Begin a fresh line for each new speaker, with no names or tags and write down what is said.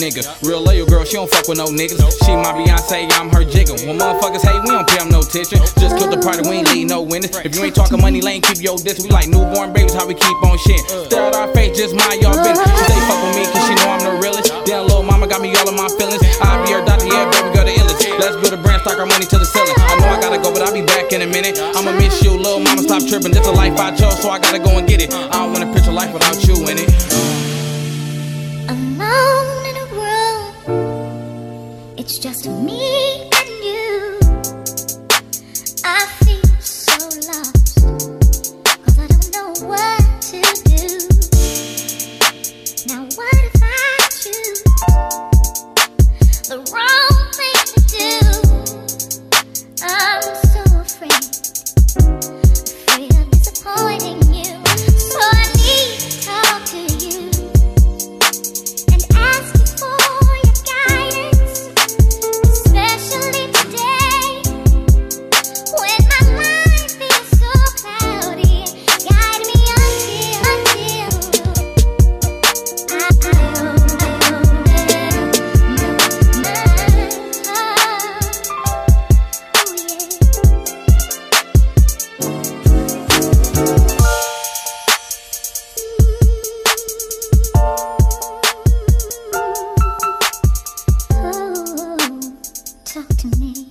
nigga. Real loyal girl, she don't fuck with no niggas. She my Beyonce, I'm her Jigga. When motherfuckers hate, we don't pay them no attention. Just kill the party, we ain't leave no winners. If you ain't talking money lane, keep your distance. We like newborn babies, how we keep on shit. Stare at our face, just mind y'all business. She say fuck with me, cause she know I'm the realest. Damn, little mama got me all in my feelings. I be her doctor, yeah, baby girl, the illest. Let's build a brand, stack our money to the ceiling. I know I gotta go, but I'll be back in a minute. I'ma miss you, little mama, stop tripping. This a life I chose, so I gotta go and get it. I don't wanna picture life without you in it.
Alone in a room, it's just me and you. I feel so lost, cause I don't know what to do. Now what if I choose the wrong thing to do? I'm so afraid of disappointing you. So I need to talk to you and ask you for your guidance, especially today when my life is so cloudy. Guide me until talk to me.